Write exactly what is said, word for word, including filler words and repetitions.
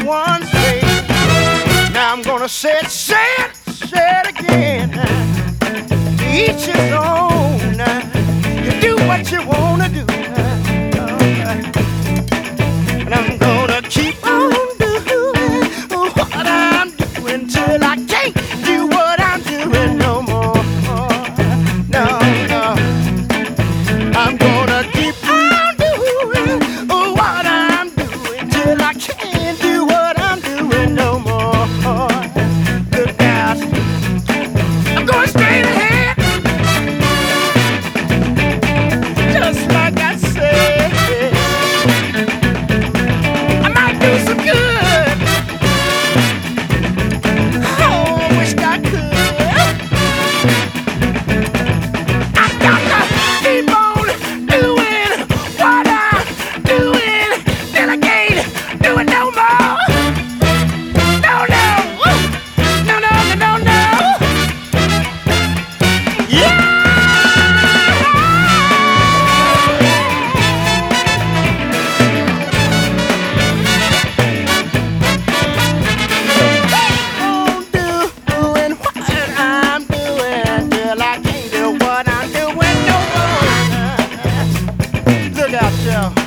one say. Now I'm gonna say it, say it, say it again. Each his own. You do what you wanna do. And I'm gonna keep on doing what I'm doing till I can't do what I'm doing no more. No, no. I'm gonna keep on doing what I'm doing till I can't do what I'm doing no more. Look out. I'm going straight ahead. Just like I said. I might do some good. Oh, I wish I could. I got to keep on doing what I'm doing till I can't do it no more. No, no. No, no, no, no, no. Yeah! On doing what I'm doing till I can't do what I'm doing no more. Look out, y'all.